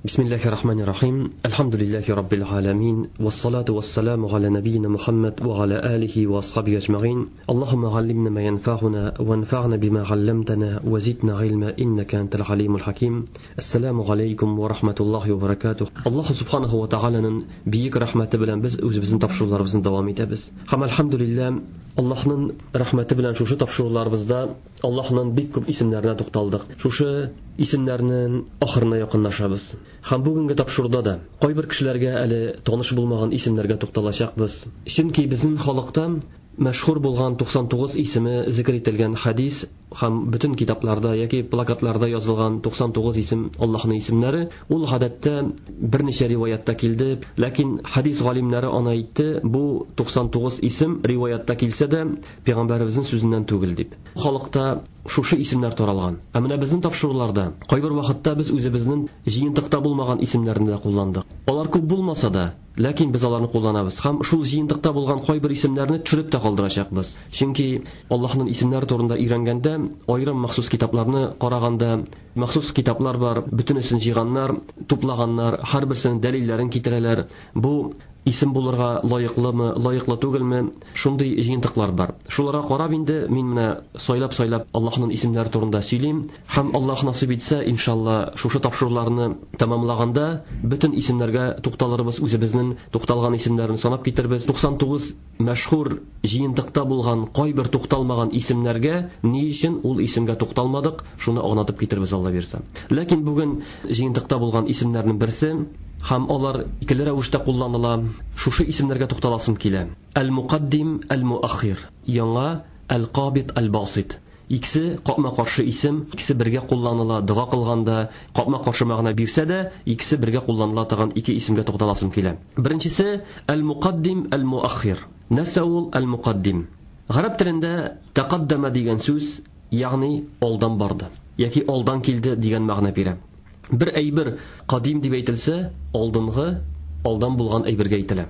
بسم الله الرحمن الرحيم الحمد لله رب العالمين والصلاة والسلام على نبينا محمد وعلى آله وأصحابه أجمعين اللهم علمنا ما ينفعنا وانفعنا بما علمتنا وزدنا علما إنك أنت العليم الحكيم السلام عليكم ورحمة الله وبركاته الله سبحانه وتعالى بيك رحمة بلان بزن تبشرlar بزن دوام etebez ham alhamdulillah Allah'ın rahmeti bilen şuşu tapşırılarımızda Allah'ın bek köp isimlerine to'xtaldik. Şuşu isimlerinin ahırına yakınlaşabız. Ham bugünkü tapşırıda da qoy bir kişilerge әле tanış bulmagan isimlerge to'xtalacakbız. Çünki bizning xalqda mashhur bo'lgan 99 ismi zikr etilgan hadis ham bütün kitaplarda yoki plakatlarda yozilgan 99 isim Allohning ismlari ul odatda bir necha rivoyatda keldi, lekin hadis olimlari ona aytdi bu 99 ism rivoyatda kelsa-da payg'ambarimizning so'zidan tugil deb. Xalqda şuşu isimler taralgan. Amina bizning topshiriqlarda qoy bir vaqtda biz o'zimizning jiyintiqda bo'lmagan isimlarini de kullandık. Ular ko'p bo'lmasa da, lekin biz ularni qo'llanamiz. Ham shu jiyintiqda bo'lgan qoy bir isimlarni tushirib ta qoldiracakmiz. Chunki Allohning isimlari to'g'risida o'rganganda ayrim maxsus kitaplarni qaraganda maxsus kitaplar bor. Butunisini yig'anlar, to'plaganlar, har birisini dalillarini keltiralar. Bu isim bo'lurga loyiqlimi, loyiqli tugilmi? Shunday jiyintiqlar bor. Shularga qarab endi men mana soylab Allohning isimlari to'g'risida söyleyeyim. Ham Alloh nasib etsa, inshaalloh shu topshiriqlarni tamomlaganda bütün isimlarga to'xtalırız. O'zimizning to'xtalgan isimlarini sanab ketirmiz. 99 mashhur jiyintiqda bo'lgan qoy bir to'xtalmagan isimlarga ni uchun ul isimga to'xtalmadik, shuni anlatib ketirmiz Alloh bersa. Lekin bugun jiyintiqda bo'lgan isimlarning birisi ham ular ikki ravishda qo'llanila. Shu isimlarga to'xtalasım kela. Al-Muqaddim, Al-Muakhir, yangi Al-Qabid, Al-Basit. İkisi qopma qarshi isim, ikisi birga qo'llanila. Duo qilganda qopma qarshi ma'no bersa-da, ikisi birga qo'llaniladigan ikki ismga to'xtalasım kela. Birinchisi Al-Muqaddim, Al-Muakhir. Nasaul Al-Muqaddim. Arab tilida taqaddama degan so'z, ya'ni oldan bordi yoki oldan keldi degan ma'no beradi. Bir aybir qadim deb aytilsa, oldingi, oldan bo'lgan aybirga aytiladi.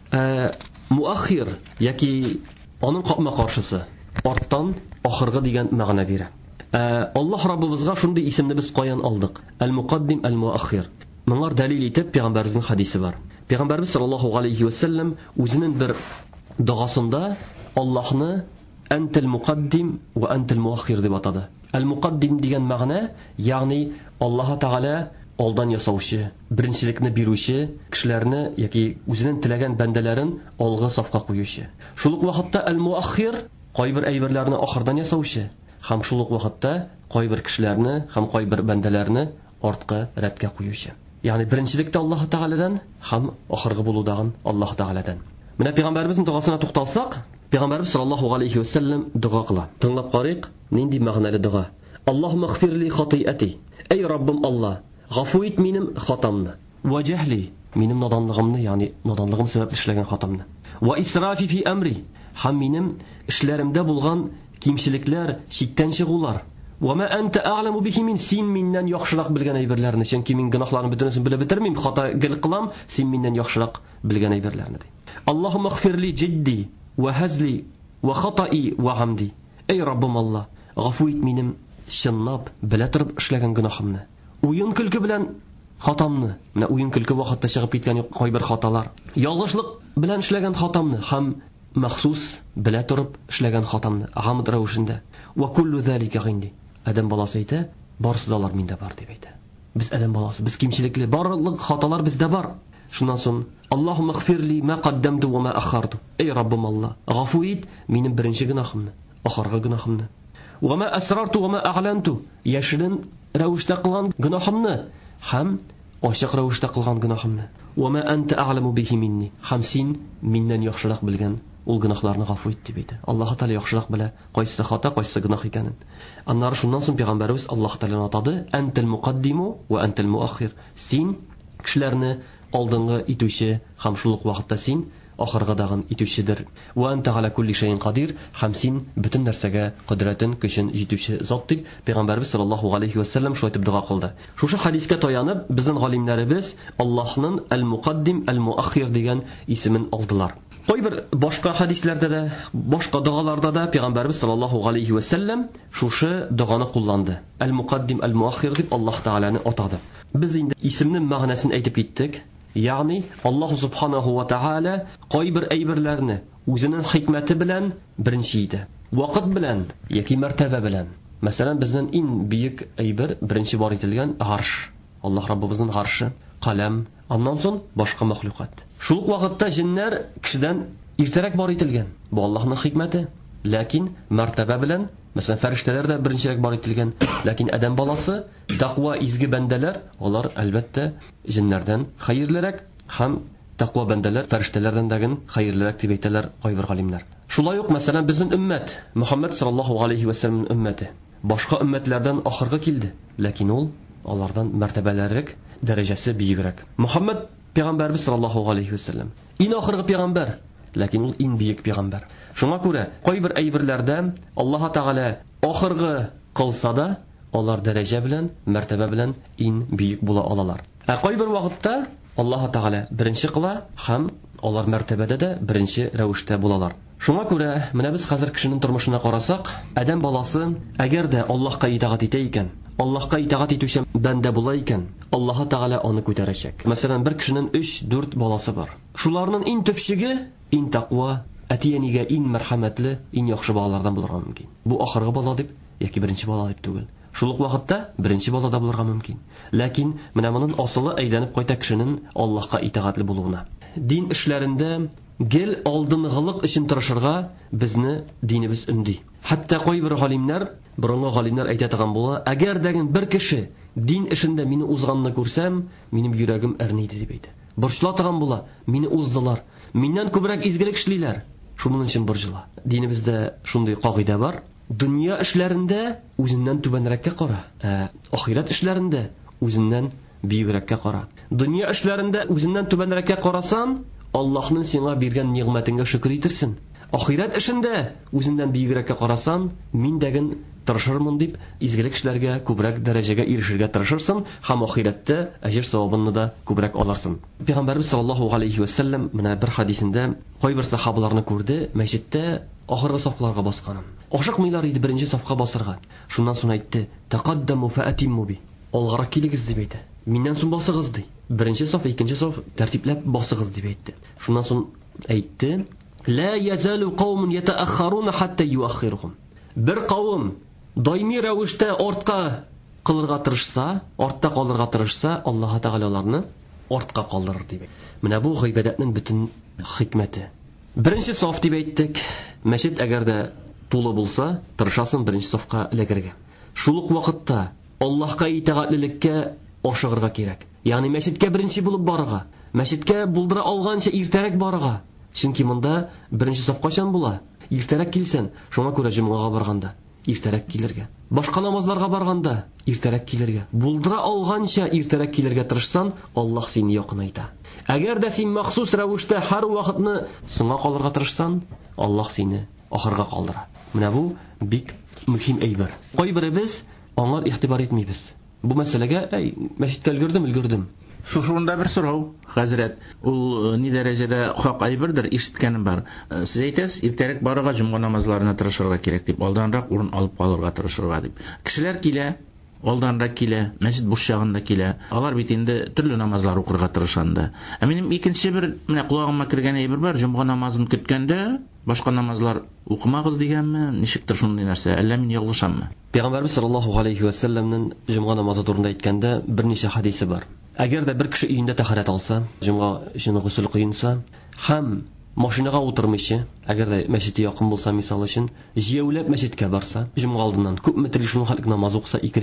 Muakhir yoki onun qopma qarshisi, ortdan oxirgi degan ma'no beradi. Alloh Rabbimizga shunday ismni biz qo'yan oldik. Al-Muqaddim, Al-Muakhir. Bunlar dalil etib payg'ambarimizning hadisi bor. Payg'ambarimiz sollallohu alayhi vasallam o'zining bir duosida Allohni Antal Muqaddim va Antal Muakhir deb atadi. Al-Muqaddim degan ma'no, ya'ni Alloh taolo oldan yasovchi, birinchilikni beruvchi, kishilarni yoki o'zining tilagan bandalarin olg'a safqa qo'yishi. Shuluq vaqtda Al-Muakhir qoy bir aybirlarni oxirdan yasovchi, ham shuluq vaqtda qoy bir kishilarni, ham qoy bir bandalarni ortqa radga qo'yishi. Ya'ni birinchilikda Alloh taoladan, ham oxirgi bo'ladigan Alloh taoladan. Mana payg'ambarimizning duosina to'xtalsak, payg'ambarimiz sollallohu alayhi vasallam duo qiladi. Tinglab qarayq, nindi ma'noli duo. Allohumma ighfirli khati'ati. Ey Rabbim Alloh, g'afo et menim xatomni. Va jahli, menim nodonligimni, ya'ni nodonligim sabab ishlagan xatomni. Va israfi fi amri, ham menim ishlarimda bo'lgan kimchiliklar, chekdan chiquvlar. Va ma anta a'lamu bihi min, sen mendan yaxshiroq bilgan aybirlarni, chunki men gunohlarni butunisini bilib bitirmayman, xato qilam, sen mendan yaxshiroq bilgan aybirlarni. Allohumma ighfirli jiddi va hazli va xata'i va hamdi. Ey Rabbim Alloh, g'afo et menim shinnab bila turib ishlagan gunohimni. O'yin kulki bilan xatomni, mana o'yin kulki vaqtda chiqib ketgan qo'y bir xatolar, yolg'ishlik bilan ishlagan xatomni, ham maxsus bila turib ishlagan xatomni, g'amd ravishida. Va kullu zalika indi. Adam bolasi ayta, borsidalar menda bor deb ayta. Biz adam bolasi, biz kimchilikli, barliq xatolar bizda bor. Shundan so'ng Allohumma ighfirli ma qaddamtu va ma akhartu. Ey Rabbim Alloh, g'afo et mening birinchi gunohimni, oxirgi gunohimni. Va ma asrartu va ma a'lantu. Yashirin ravishda qilgan gunohimni, ham ochiq ravishda qilgan gunohimni. Va ma anta a'lamu bihi minni. Ham sen mendan yaxshiroq bilgan ul gunohlarni g'afo et deb aytdi. Alloh taolo yaxshiroq bila qaysi xato, qaysi gunoh ekanini. Annar shundan so'ng payg'ambarimiz Alloh taolani atadi, Antal Muqaddimu va Antal Muakhir. Sen kishilarni oldingi ituvchi, ham shuluq vaqtda sen oxirgidag'in ituvchidir. Va anta ala kulli shay'in qodir, ham sen butun narsaga qudratin, kuchin yetuvchi zot deb payg'ambarimiz sollallohu alayhi vasallam shu aytib duo qildi. Shu hadisga tayanib bizning olimlarimiz Allohning Al-Muqaddim, Al-Muakhir degan ismini oldilar. Кайбер башка хадисләрдә дә, башка дугаларда да Пәйгамбәрбез саллаллаһу алейхи ва саллям шушы дуганы кулланды. Әл-Муқаддим, Әл-Муаххир дип Аллаһ Тааляны атады. Без инде исемнең мәгънәсен әйтеп киттек. Ягъни Аллаһ субханаһу ва тааля кайбер әйберләрне үзенең хикмәте белән беренче итә. Вакыт белән яки мәртәбә белән. Мәсәлән, безнең иң бөек әйбер беренче бар ителгән арш. Аллаһ Раббыбызның аршы, калам, аннан соң башка мәхлукат. Шул ук вакытта җиннәр кешедән иртәрәк бар ителгән. Бу Аллаһның хикмәте. Ләкин мәртәбә белән, мәсәлән, фәрештәләр дә беренчерәк бар ителгән. Ләкин адәм баласы, тақва изге бәндәләр, алар әлбәттә җиннәрдән хәерлерәк, һәм тақва бәндәләр фәрештәләрдән дәген хәерлерәк дип әйтәләр кайбер галимнәр. Шулай ук, мәсәлән, безнең уммәт, Мөхәммәд саллаллаһу алейхи ва саллям уммәте, башка уммәтләрдән ахыргы килде. Ләкин ул алардан мәртәбәләррәк, дәрәҗәсе биегрәк. Мөхәммәд Пәйгамбәрбез саллаллаһу алейхи ва саллям иң ахыргы пәйгамбәр, ләкин ул иң бөек пәйгамбәр. Шуңа күрә кайбер әйберләрдә Аллаһ Тааля ахыргы кылса да, алар дәрәҗә белән, мәртәбә белән иң бөек була алалар. Ә кайбер вакытта Аллаһ Тааля беренче кыла һәм алар мәртәбәдә дә беренче рәвештә булалар. Шуңа күрә менә без хәзер кешенең тормышына карасак, адәм баласы әгәр дә Аллаһка итагать итә икән, Аллаһка итагать итүче бәндә була икән, Аллаһ Тааля аны күтәрәчәк. Мәсәлән, бер кешенең 3-4 баласы бар. Шуларның иң төпчеге иң тақва, әтиянигә иң мәрхәмәтле, иң яхшы балалардан булырга мөмкин. Бу ахыргы бала дип яки беренче бала дип түгел. Шул ук вакытта беренче бала да булырга мөмкин. Ләкин менә моның асылы әйләнеп кайта кешенең Аллаһка итагатлы булуына. Дин эшләрендә гел алдынгылык өчен тырышырга безне динебез өнди. Хәтта кайбер галимнәр, борынгы галимнәр әйтә торган була, әгәр дәген бер кеше дин эшендә мине узганны күрсәм, минем йөрәгем әрнейди дип әйтә. Борчыла торган була, мине уздылар, миннән күбрәк изгелек эшлиләр, шуның өчен борчыла. Динебездә шундый кагыйдә бар. Дөнья эшләрендә үзеннән түбәнрәккә кара, ахират эшләрендә үзеннән биегрәккә кара. Дөнья эшләрендә үзеннән түбәнрәккә карасан, Аллаһның сиңа биргән нигъмәтеңгә шөкр итерсең. Ахират эшендә үзеннән биегрәккә карасан, мин дәген тырышырмын дип, изгелек эшләргә күбрәк дәрәҗәгә ирешергә тырышырсың һәм ахиратта әҗр савабын да күбрәк алырсың. Пәйгамбәрбез саллаллаһу алейхи ва саллям менә бер хадисендә кайбер сахабаларны күрде, мәчеттә ахыргы сафларга басканын. Ашыкмыйлар иде беренче сафка басырга. Шуннан соң әйтте: "Тaqaddamu fa atimmu bi." Алгарак килегез дип әйтте. Миннән соң басыгыз ди. Беренче саф, икенче саф тәртипләп басыгыз дип әйтте. Шуннан соң әйтте: "La yazalu qawmun yata'akhkharuna hatta yu'akhkhiruhum." Бер кавым даими рәвештә артка кылырга тырышса, артта калырга тырышса, Аллаһ Тааля аларны артка калдырыр дип. Менә бу гыйбадәтнең бөтен хикмәте. Беренче саф дип әйттек. Мәчет әгәр дә тулы булса, тырышасың беренче сафка эләгергә. Шул ук вакытта Аллаһка итагатлелеккә ашыгырга кирәк. Ягъни мәчеткә беренче булып барырга, мәчеткә булдыра алганча иртәрәк барырга. Чөнки монда беренче саф качан була? Иртәрәк килсәң, шуңа күрә җомгага барганда иртәрәк килергә. Башка намазларга барганда иртәрәк килергә. Булдыра алганча иртәрәк килергә тырышсаң, Аллаһ сине якынайта. Әгәр дә син махсус рәвештә һәр вакытны соңга калырга тырышсаң, Аллаһ сине ахырга калдыра. Менә бу бик мөһим әйбер. Кайберебез аңар игътибар итмибез. Бу мәсьәләгә, мәчеткә өлгердем. Шушында бер сорау, хәзрәт, ул ни дәрәҗәдә хак әйбердер, ишеткәнем бар. Сез әйтәсез, иртәрәк барырга җомга намазларына тырышырга кирәк дип, алданрак урын алып калырга тырышырга дип. Кешеләр килә, алданрак килә, мәчет буш чагында килә. Алар бит инде төрле намазлар укырга тырышанда. Ә минем икенче бер, менә кулагыма кергән әйбер бар, җомга намазын көткәндә башка намазлар укымагыз дигәнме? Ничектер шундый нәрсә? Әллә мин ялгышаммы? Пәйгамбәрбез саллаллаһу алейхи ва саллямның җомга намазы турында әйткәндә берничә хадисе бар. Әгәр дә бер кеше өендә тәһарәт алса, җомга өчен гусул кыйынса, һәм машинага утырмыйча, әгәр дә мәчете якын булса, мисал өчен, җәяүләп мәчеткә барса, җомга алдыннан күпме тели шуның халык намаз укыса, 2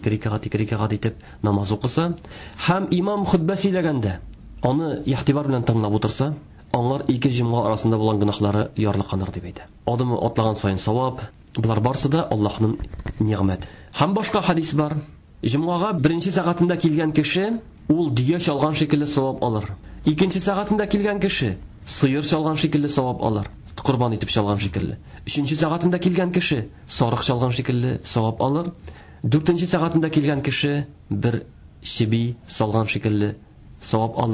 рикагат итеп намаз укыса, һәм имам хутба сөйләгәндә аны игътибар белән тыңлап утырса, аңар 2 җомга арасында булган гөнаһлары ярлыканыр дип әйтә. Адымы атлаган саен савап, булар барсы да Аллаһның нигъмәте. Һәм башка хадис бар. Җомгага беренче сәгатендә килгән кеше ул дия чалган шикелле савап алыр. Икенче сәгатендә килгән кеше сыер чалган шикелле савап алыр. Курбан итеп чалган шикелле. Өченче сәгатендә килгән кеше сарык чалган шикелле савап алыр. Дүртенче сәгатендә килгән кеше бер шиби салган шикелле савап алыр.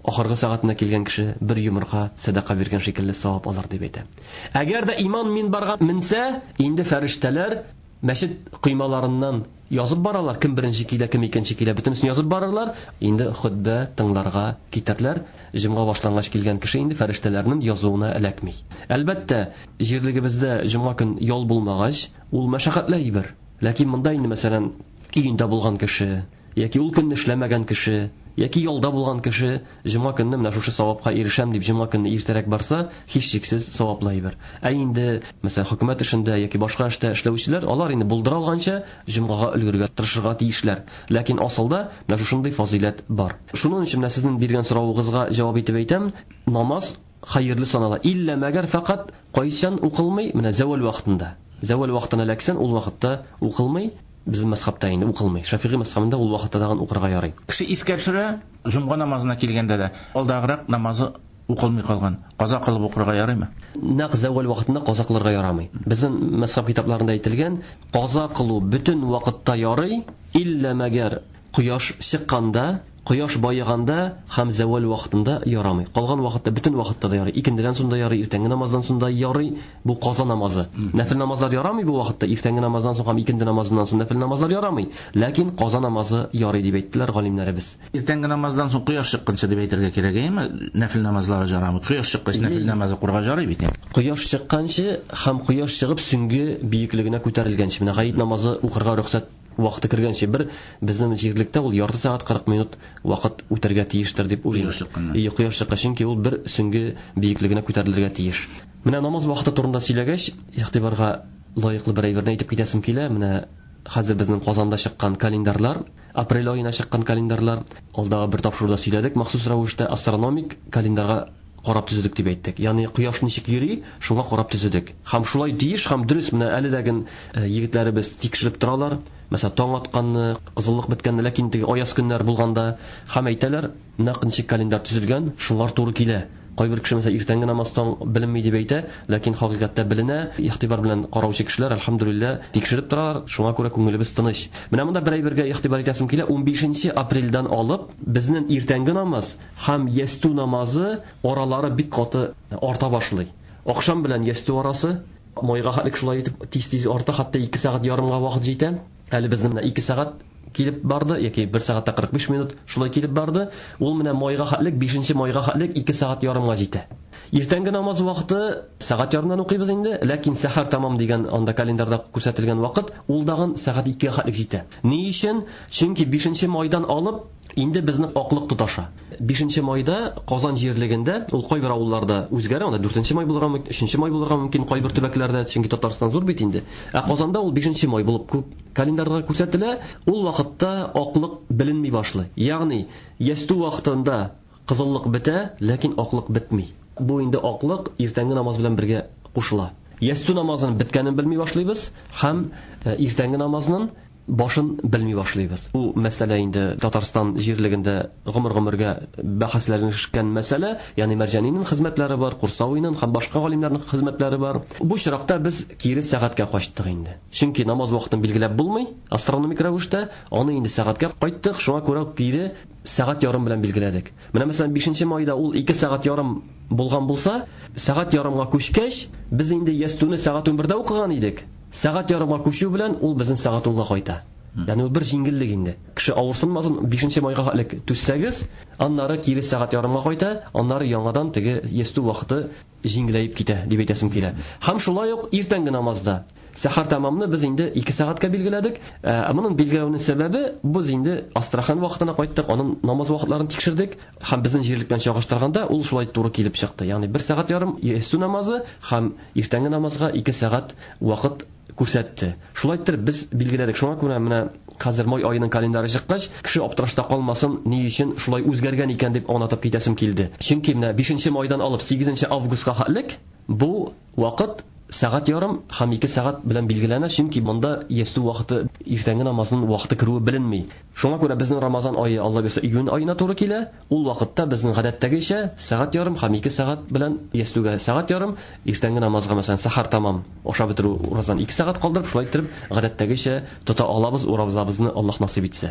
ахыргы сәгатенә килгән кеше бер йомырка садака биргән шикелле савап алыр дип әйтә. Әгәр дә иман минбарга менсә, инде фәрештәләр мәчет кыймаларыннан язып баралар, кем беренче килә, кем икенче килә, бөтенесен язып баралар. Инде хутбә тыңларга китәрләр. Җомга башлангач килгән кеше инде фәрештәләрнең язуына эләкми. Әлбәттә, җирлегебездә җомга көн ял булмагач, ул мәшәкатьле ибер. Ләкин монда инде мәсәлән, өендә булган кеше, яки ул көнне эшләмәгән кеше, яки ялда булган кеше җомга көнне менә шушы савапка ирешәм дип җомга көнне иртәрәк барса, һичшиксез саваплы ибер. Инде мәсәлән хөкүмәт эшендә яки башка эштә эшләүчеләр, алар инде булдыра алганча җомгага өлгергә тырышырга тиешләр. Ләкин асылда менә шушындый фазилат бар. Шуның өчен сезнең биргән соравыгызга җавап итеп әйтәм, намаз хәерле санала. Илля мәгәр фақат кайчан укылмый, менә завал вакытында. Завал вакытына эләксән, ул вакытта укылмый. Безнең мәсхабта инде укылмый. Шафигый мәсхабында ул вакытта даган укырга ярый. Кеше искә төшерә, җомга намазына килгәндә дә алдагырак намазы укылмый калган. Каза кылып укырга ярыймы? Нәкъ завал вакытында каза кылырга ярамый. Безнең мәсхаб китапларында әйтелгән, каза кылу бөтен вакытта ярый, илля мәгәр кояш чыкканда, кояш байыганда һәм завал вакытында ярамый. Калган вакытта бөтен вакытта да ярый. Икендедән соң да ярый, иртәнге намаздан соң да ярый. Бу каза намазы. Нәфил намазлар ярамый бу вакытта. Иртәнге намаздан соң һәм икенде намаздан соң нәфил намазлар ярамый. Ләкин каза намазы ярый дип әйттеләр галимнәребез. Иртәнге намаздан соң кояш чыкканча дип әйтергә кирәк, әйме? Нәфил намазлары ярамый. Кояш чыккач нәфил намазы курга ярый бит. Кояш чыкканчы һәм кояш чыгып сүнге биеклегенә күтәрелгәнче. Менә гаит намазы укырга рөхсәт вакыты кергәнче бер безнең җирлектә ул ярты сәгать 40 минут вакыт үтәргә тиештер дип уйлыйм. Кояш чыккач чөнки ул бер сүнге биеклегенә күтәрелергә тиеш. Менә намаз вакыты турында сөйләгәч, игътибарга лаеклы бер әйберне әйтеп китәсем килә. Менә хәзер безнең Казанда чыккан календарлар, апрель аена чыккан календарлар, алдагы бер тапшыруда сөйләдек, махсус рәвештә астрономик календарга карап төзедек дип әйттек. Ягъни кояш ничек йөри, шуңа карап төзедек. Һәм шулай диеш, һәм дөрес менә әледәген егетләребез тикшереп торалар. Мәсәлән, таң атканны, кызыллык беткәнне, ләкин теге аяз көннәр булганда һәм әйтәләр, нәкъ ничек календар төзелгән, шуңар туры килә. Кайбер кеше мәсәлән иртәнге намаздан беленми дип әйтә, ләкин хакыйкатьтә беленә. Игътибар белән караучы кешеләр алхамдулилла тикшереп торалар, шуңа күрә күңелебез тыныч. Менә монда бер әйбергә игътибар итәсем килә. 15 апрельдән алып безнең иртәнге намаз һәм ясту намазы аралары бик каты арта башлый. Акшам белән ясту арасы майга хәтлек шулай итеп тиз-тиз арта, хәтта 2 сәгать ярымга вакыт җитә. Әле безнең 2 сәгать килеп барды, яки 1 сәгатьтә 45 минут шулай килеп барды. Ул менә майга хәтлек 5нче майга хәтлек 2 сәгать ярымга җитә. Иртәнге намаз вакыты сәгать ярымнан укыйбыз инде, ләкин сәхәр тамам дигән анда календарда күрсәтелгән вакыт ул дагын сәгать 2 хәтлек җитә. Ни өчен? Чөнки 5нче майдан алып инде безнең аклык тоташа. 5нче майда Казан җирлегендә, ул кайбер авылларда үзгәрә, анда 4нче май булырга мөмкин, 3нче май булырга мөмкин, кайбер төбәкләрдә, чөнки Татарстан зур бит инде. Казанда ул 5нче май булып календарда күрсәтелә. Ул вакытта аклык беленми башлый. Ягъни ясту вакытында кызыллык бетә, ләкин аклык бетми. Бу инде аклык иртәнге намаз белән бергә кушыла. Ясту намазының беткәнен белми башлыйбыз һәм иртәнге намазның башын белми башлыйбыз. Бу мәсьәлә инде Татарстан җирлегендә гомер-гомергә бәхәсләшкән мәсьәлә, ягъни Мәрҗәнинең хезмәтләре бар, Курсавыйның һәм башка галимнәрнең хезмәтләре бар. Бу чиракта без кире сәгатькә кайттык инде. Чөнки намаз вакытын билгеләп булмый, астрономик рәвештә аны инде сәгатькә кайттык, шуңа күрә кире сәгать ярым белән билгеләдек. Менә мәсәлән 5нче майда ул 2 сәгать ярым булган булса, сәгать ярымга күчкәч, без инде ястуны сәгать 11дә укыган идек. Сәгать ярымга күчү белән ул безнең сәгать 10га кайта. Ягъни ул бер җиңеллек инде. Кеше авырсынмасын, 5нче майга хәтлек түссәгез, аннары кире сәгать ярымга кайта, аннары яңадан теге ясту вакыты җиңеләеп китә дип әйтәсем килә. Һәм шулай ук иртәнге намазда сәхәр тамамны без инде 2 сәгатькә билгеләдек. Моның билгеләүнең сәбәбе без инде Астрахан вакытына кайттык, аның намаз вакытларын тикшердек һәм безнең җирлек белән чагыштырганда ул шулай туры килеп чыкты. Ягъни 1 сәгать ярым ясту намазы һәм иртәнге намазга 2 сәгать вакыт күрсәтте. Шулай итеп без билгеләдек. Шуңа күрә менә хәзер май аеның календары чыккач, кеше аптырашта калмасын, ни өчен шулай үзгәргән икән дип аңлатып китәсем килде. Чөнки менә 5нче майдан алып 8нче августка хәтлек бу вакыт сәгать ярым һәм 2 сәгать белән билгеләнә, чөнки монда ясту вакыты иртәнге намазның вакыты керүе беленми. Шуңа күрә безнең Рамазан ае Алла бирсә июнь аена туры килә. Ул вакытта безнең гадәттәгечә сәгать ярым һәм 2 сәгать белән ястуга сәгать ярым, иртәнге намазга мәсәлән сәхәр тамам ашап бетерү уразан 2 сәгать калдырып, шулай итеп гадәттәгечә тота алабыз, уразабызны Аллаһ насыйп итсә.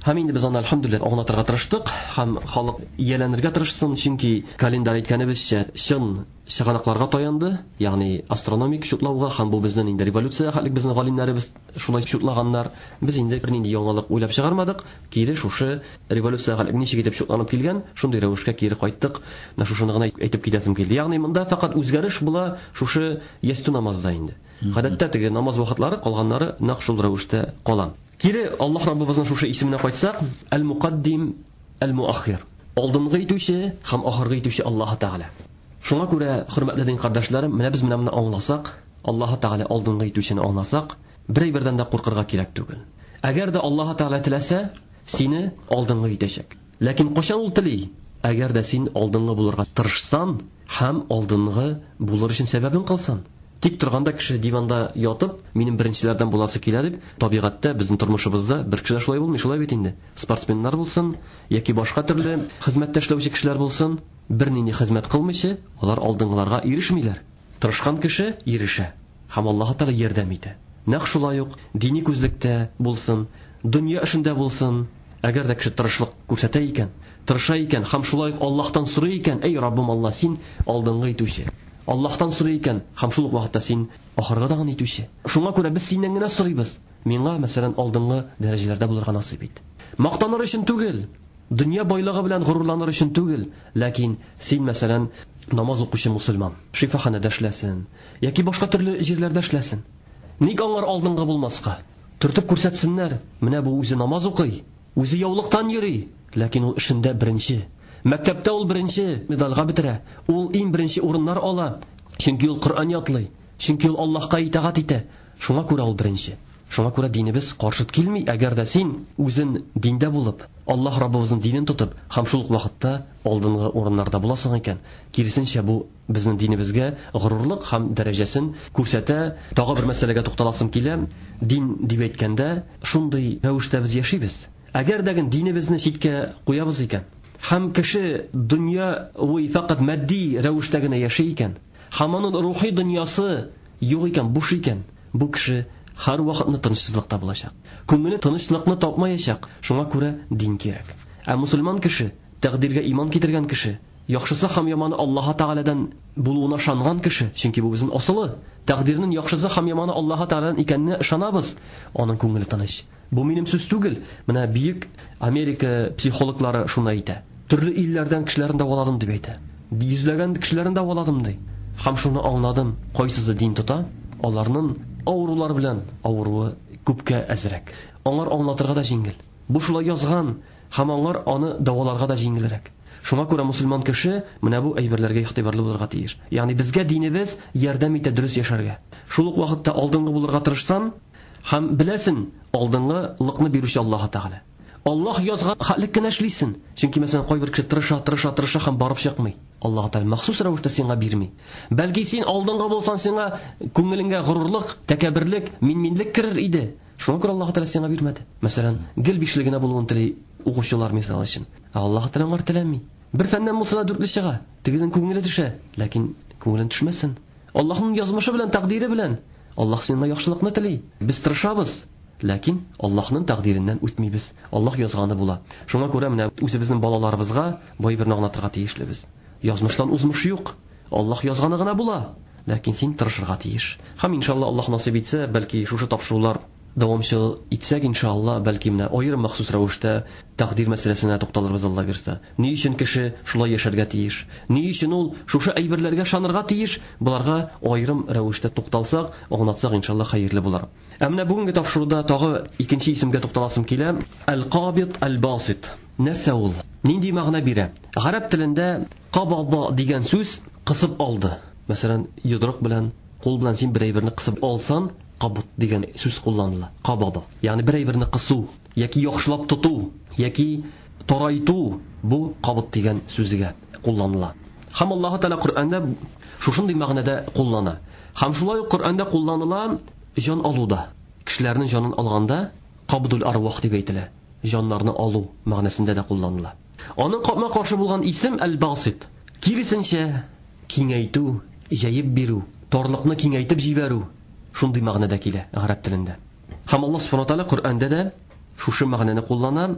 Һәм инде без аны альхамдулилlah аңлатырга тырыштык, һәм халык ияләнергә тырышсын, чөнки календарь әйткәнебезчә чын чыганакларга таянды, ягъни астрономик шутлауга, һәм бу безнең инде революция хәтлек безнең галимнәребез шулай шутлаганнар. Без инде бернинди яңалык уйлап чыгармадык, кире шушы революция хәтлек ничек итеп шутланып килгән, шундый рәвешкә кире кайттык. Менә шушыны гына әйтеп китәсем килде. Ягъни монда фақат үзгәреш була шушы ясту намазда инде. Гадәттә теге намаз вакытлары калганнары нәкъ шул рәвештә кала. Кире Аллаһ Раббыбызның шушы исеменә кайтсак, Әл-Муқаддим, Әл-Муаххир. Алдынгы итүче һәм ахыргы итүче Аллаһ Тәгалә. Шуңа күрә, хөрмәтле дин кардәшләрем, менә без моны аңласак, Аллаһ Тәгалә алдынгы итүчене аңласак, берәйбердән дә куркырга кирәк түгел. Әгәр дә Аллаһ Тәгалә теләсә, сине алдынгы итәчәк. Ләкин кашан ул тели? Әгәр дә син алдынгы булырга тырышсаң һәм алдынгы булыр өчен сәбәбен кылсаң. Тик торганда кеше диванда ятып, минем беренчеләрдән буласы килә дип, табигатьтә безнең тормышыбызда бер кеше шулай булмый, шулай бит инде. Спортсменнар булсын, яки башка төрле хезмәттә эшләүче кешеләр булсын, бернинди хезмәт кылмыйча, алар алдынгыларга ирешмиләр. Тырышкан кеше ирешә, һәм Аллаһ Тәгалә ярдәм итә. Нәкъ шулай ук дини күзлектә булсын, дөнья эшендә булсын, әгәр дә кеше тырышлык күрсәтә икән, тырыша икән, һәм шулай ук Аллаһтан сорый икән, эй Раббым Алла, син алдынгы итүче. Аллаһтан сорый икән, һәм шул вакытта син ахыргыдан итүче. Шуңа күрә без синнән генә сорыйбыз. Миңа, мәсәлән, алдынгы дәрәҗәләрдә булырга насыйп ит. Мактаныр өчен түгел, дөнья байлыгы белән горурланыр өчен түгел, ләкин син, мәсәлән, намаз укучы мусульман, шифаханәдә эшләсен, яки башка төрле җирләрдә эшләсен. Ник аңар алдынгы булмаска? Төртеп күрсәтсеннәр, менә бу үзе намаз укый, үзе яулыктан йөри, ләкин ул эшендә беренче. Мәктәптә ул беренче медальгә бетерә. Ул иң беренче урыннар ала. Чөнки ул Коръан ятлый, чөнки ул Аллаһка итагать итә. Шуңа күрә ул беренче. Шуңа күрә динебез каршы килми. Әгәр дә син үзен диндә булып, Аллаһ Раббыбызның динен тотып, һәм шул вакытта алдынгы урыннарда буласың икән, киресенчә бу безнең динебезгә горурлык һәм дәрәҗәсен күрсәтә. Тагы бер мәсьәләгә тукталасым килә. Дин дип әйткәндә, шундый рәвештә без яшибез. Әгәр дә динебезне читкә куябыз икән, һәм кеше дөнья уй фақат матди рәвештә генә яши икән, һәм аның рухи дөньясы юк икән, буш икән, бу кеше һәр вакытны тынычсызлыкта булачак. Күңеле тынычлыкны тапмаячак. Шуңа күрә дин кирәк. Ә мусульман кеше, тәкъдиргә иман китергән кеше, яхшысы һәм яманы Аллаһ Тәгаләдән булуына ышанган кеше, чөнки бу безнең асылы. Тәкъдирнең яхшысы һәм яманы Аллаһ Тәгаләдән икәнне ышанабыз. Аның күңеле тыныч. Бу минем сүз түгел. Менә бөек Америка психологлары шуны әйтә. Төрле илләрдән кешеләрне дәваладым дип әйтә. Йөзләгән кешеләрне дәваладым ди. Һәм шуны аңладым. Кайсысы дин тота, аларның авырулар белән авыруы күпкә әзрәк. Аңар аңлатырга да җиңел. Бу шулай язган, һәм аңар аны дәваларга да җиңелрәк. Шуңа күрә мусульман кеше менә бу әйберләргә игътибарлы булырга тиеш. Ягъни безгә динебез ярдәм итә дөрес яшәргә. Шул ук вакытта алдынгы булырга тырышсаң, һәм беләсен, алдынгылыкны бирүче Аллаһ Тәгалә. Аллаһ язган хәтлек кенә эшлисен. Чөнки мәсәлән кайбер кеше тырыша һәм барып чыкмый. Аллаһ Тәгалә махсус рәвештә сиңа бирми. Бәлки син алдынгы булсаң, сиңа күңелеңгә горурлык, тәкәбберлек, минлек керер иде. Шуңа күрә Аллаһ Тәгалә сиңа бирмәде. Мәсәлән, гел бишлегенә булуын тели укучылар мисал өчен. Аллаһ Тәгалә аңар теләми. Бер фәннән булса да дүртле чыга. Тегенең күңеле төшә, ләкин күңелен төшмәсен. Аллаһның язмышы белән, тәкъдире белән Аллаһ сиңа яхшылыкны тели. Без тырышабыз, ләкин Аллаһның тәкъдиреннән үтмибез. Аллаһ язганы була. Шуңа күрә менә үзебезнең балаларыбызга бай бер аңлатырга тиешлебез. Язмыштан узмыш юк. Аллаһ язганы гына була. Ләкин син тырышырга тиеш. Һәм иншалла Аллаһ насыйп итсә, бәлки шушы тапшырулар дәвамчыл итсәк, иншалла, бәлки менә аерым махсус рәвештә тәкъдир мәсьәләсенә тукталырбыз, Алла бирсә. Ни өчен кеше шулай яшәргә тиеш? Ни өчен ул шушы әйберләргә шанырга тиеш? Буларга аерым рәвештә тукталсак, аңлатсак, иншалла, хәерле булыр. Ә менә бүгенге тапшыруда тагы икенче исемгә тукталасым килә. Әл-Кабит, Әл-Басит. Нәрсә ул? Нинди мәгънә бирә? Гарәп телендә кабада дигән сүз кысып алды. Мәсәлән, йодрык белән, кул белән син бер әйберне кысып алсаң, кабыт дигән сүз кулланыла. Кабада. Ягъни бер әйберне кысу, яки яхшылап тоту, яки тарайту, бу кабыт дигән сүзгә кулланыла. Һәм Аллаһ Тәгалә Коръәндә шушындый мәгънәдә куллана. Һәм шулай ук Коръәндә кулланыла җан алуда. Кешеләрнең җанын алганда кабдул арвах дип әйтелә. Җаннарны алу мәгънәсендә дә кулланыла. Аның капма каршы булган исем Әл-Басит. Киресенчә, киңәйтү, җәеп бирү, тарлыкны киңәйтеп җибәрү. Шундый мәгънәдә килә гарәп телендә. Һәм Аллаһ Субханаһу ва Тәгалә Коръәндә дә шушы мәгънәне куллана.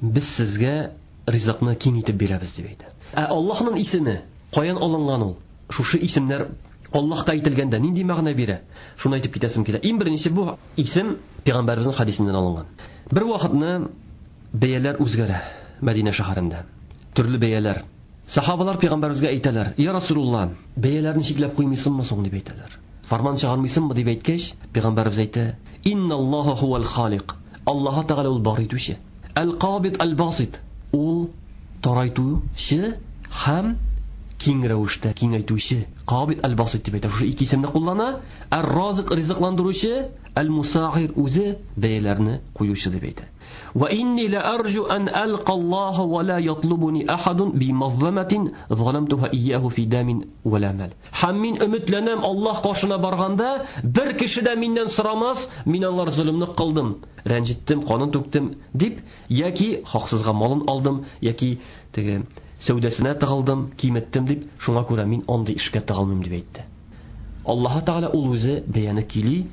Biz sizga ризыкны киң итеп бирәбез дип әйтә. Аллаһның исеме каян алынган ул? Шушы исемнәр Аллаһка әйтелгәндә нинди мәгънә бирә? Шуны әйтеп китәсем килә. Иң беренче бу исем пәйгамбәребезнең хадисеннән алынган. Бер вакытны бәяләр үзгәрә Мәдинә шәһәрендә. Төрле бәяләр. Сахабалар пәйгамбәребезгә әйтәләр: "Я Расулулла, бәяләрне чикләп куймыйсыңмы соң?" дип әйтәләр. Фарман чыгармыйсыңмы дип әйткәч, пәйгамбәребез әйтә: "Инналлаһа хувал халиq." Аллаһ Тәгалә ул бар итүче. Ал-Кабид ал-Басит. Ул тарайтучы һәм киң рәвештә киңәйтүче. Кабид ал-Басит дип әйтә. Шушы ике исемне куллана. Ар-Разик ризыкландыручы, Ал-Мусахир үзе бәяләрне куючы дип әйтә. Ва инни ла арҗу ан алqa Аллаһ ва ла ятлубуни ахадун би мазламатин заламтуха ияһу фи дамин ва ла мал. Һәм мин өметләнәм Аллаһ каршына барганда бер кеше дә миннән сорамас, мин аңар зулымны кылдым, рәнҗиттем, канын түктем дип, яки хаксызга малын алдым, яки теге сәүдәсенә тыгылдым, киметтем дип, шуңа күрә мин андый эшкә тыгылмыйм дип әйтте. Аллаһ Тәгалә ул үзе бәяне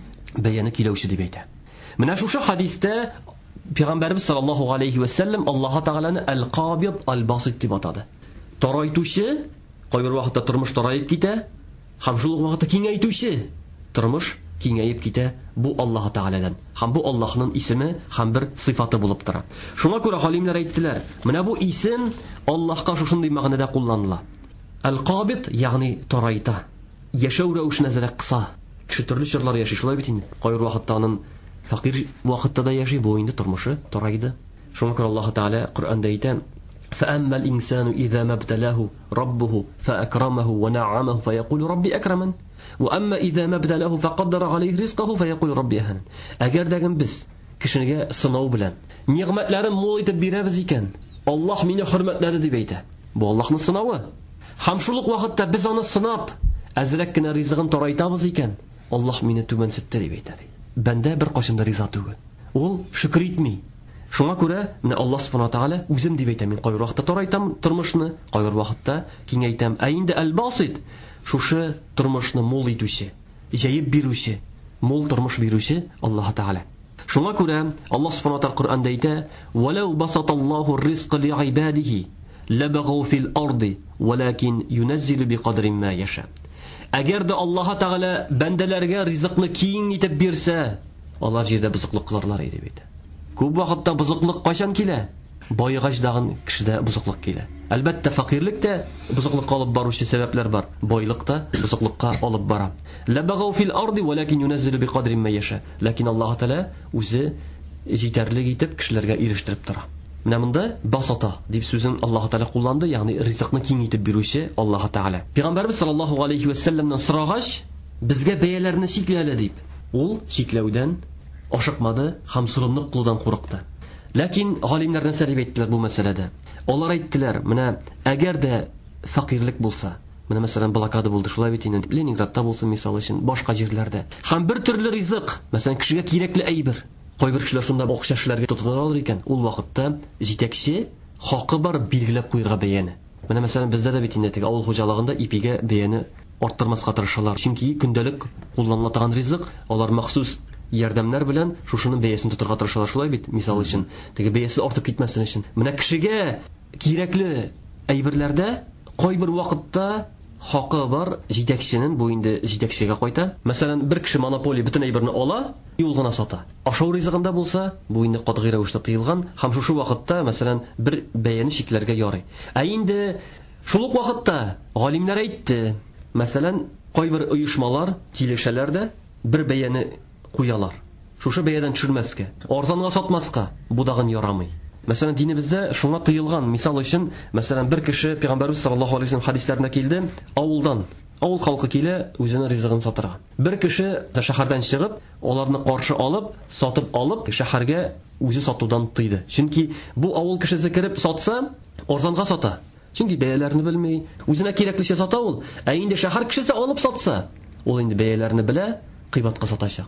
киләүче дип әйтә. Менә шушы хадистә Пәйгамбәрбез саллаллаһу алейхи ва саллям Аллаһ Тәгаләне Ал-Кабид ал-Басит дип атады. Тарайтучы, кайбер вакытта тормыш тараеп китә, һәм шул ук вакытта киңәйтүче, тормыш киңәеп китә. Бу Аллаһ Тәгаләдән. Һәм бу Аллаһның исеме һәм бер сыйфаты булып тора. Шуңа күрә галимнәр әйттеләр, менә бу исем Аллаһка шушындый мәгънәдә кулланыла. Ал-Кабид ягъни тарайта. Яшәү рәвешенә зәрәк кыса. Кеше төрле чорлар яши, шулай бит инде. Кайбер вакытта аның фақир вакытта да яши, бу инде тормышы тарайды. Шуңа күрә Аллаһ Тәгалә Куръанда әйтә: "Фаамма ал-инсану иза мабталаху раббуху фаакрамаху ва нa'amahu фаякулу рабби акраман, ва амма иза мабталаху фақаддара алейхи ризқаху фаякулу рабби аханан." Әгәр дәгән без кешегә сынау белән ниъмәтләрен мул итеп бирәбез икән, Аллаһ мине хөрмәтләде дип әйтә. Бу Аллаһның сынавы. Һәм шул ук вакытта без аны сынап, әзрәк кенә ризыгын тарайтабыз икән, Аллаһ мине түбәнсетте дип әйтә. Бәндә бер кашын да риза түгел. Ул шөкр итми. Шуңа күрә менә Аллаһ Субханаһу Тәгалә үзем дип әйтә. Мин кайбер вакытта тарайтам тормышны, кайбер вакытта киңәйтәм. Ә инде Ал-Басит шушы тормышны мул итүче, җәеп бирүче, мул тормыш бирүче Аллаһ Тәгалә. Шуңа күрә Аллаһ Субханаһу Тәгалә Куръанда әйтә: "Валау басаталлаһу ар-ризqa ли-ибадиhi лабагау фил-арди, валакин юназзилу биқадрин ма яша." Әгәр дә Аллаһ Тәгалә бәндәләргә ризыкны киң итеп бирсә, алар җирдә бузыклык кылырлар иде бит. Күп вакытта бузыклык кайчан килә? Байгач дагын кешедә бузыклык килә. Әлбәттә фақирлектә бузыклыкка алып баручы сәбәпләр бар. Байлыкта бузыклыкка алып бара. Лабагау фил арди валакин юназзилу биқадрин ма яша. Ләкин Аллаһ Тәгалә үзе җитәрлек итеп кешеләргә ирештереп тора. Менә монда басата дип сүзен Аллаһ Тәгалә кулланды, ягъни ризыкны киң итеп бирүче Аллаһ Тәгалә. Пәйгамбәрбез саллаллаһу алейхи ва саллямнан сорагач, безгә бәяләрне чикләле дип, ул чикләүдән ашыкмады һәм сорымны кылудан курыкты. Ләкин галимнәр нәрсә дип әйттеләр бу мәсьәләдә? Алар әйттеләр, менә әгәр дә фақирлек булса, менә мәсәлән блокада булды, шулай бит инде Ленинградта булсын мисал өчен, башка җирләрдә. Һәм бер төрле ризык, мәсәлән кешегә кирәкле әйбер. Кайбер кешеләр шунда акча эшләргә тотыналар икән, ул вакытта җитәкче хакы бар билгеләп куярга бәяне. Менә мәсәлән бездә дә бит инде теге авыл хуҗалыгында ипигә бәяне арттырмаска тырышалар. Чөнки көндәлек кулланыла торган ризык, алар махсус ярдәмнәр белән шушының бәясен тотырга тырышалар, шулай бит мисал өчен. Теге бәясе артып китмәсен өчен. Менә кешегә кирәкле әйберләрдә кайбер вакытта хакы бар җитәкченең, бу инде җитәкчегә кайта. Мәсәлән, бер кеше монополия бөтен әйберне ала, юл гына сата. Ашау ризыгында булса, бу инде катгый рәвештә тыелган, һәм шушы вакытта, мәсәлән, бер бәяне чикләргә ярый. Ә инде шул ук вакытта галимнәр әйтте, мәсәлән, кайбер оешмалар килешәләрдә бер бәяне куялар. Шушы бәядән төшермәскә, арзанга сатмаска, бу дагын ярамый. Мәсәлән, динебездә шуңа тыелган. Мисал өчен, мәсәлән, бер кеше Пәйгамбәрбез саллаллаһу алейхи ва саллям хадисләрендә килде, авылдан, авыл халкы килә үзенең ризыгын сатырга. Бер кеше шәһәрдән чыгып, аларны каршы алып, сатып алып, шәһәргә үзе сатудан тыйды. Чөнки бу авыл кешесе кирип сатса, арзанга сата. Чөнки бәяләрне белми, үзенә кирәклечә сата ул. Ә инде шәһәр кешесе алып сатса, ул инде бәяләрне белә, кыйбатка сатачак.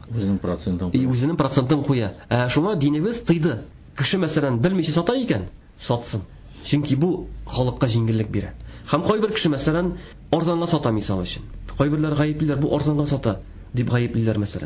Үзенең процентын куя. Шуңа динебез тыйды. Кеше мәсәлән белмичә сата икән, сатсын. Чөнки бу халыкка җиңеллек бирә. Һәм кайбер кеше мәсәлән арзанга сата мисал өчен. Кайберләр гаеплиләр, бу арзанга сата дип гаеплиләр мәсәлән.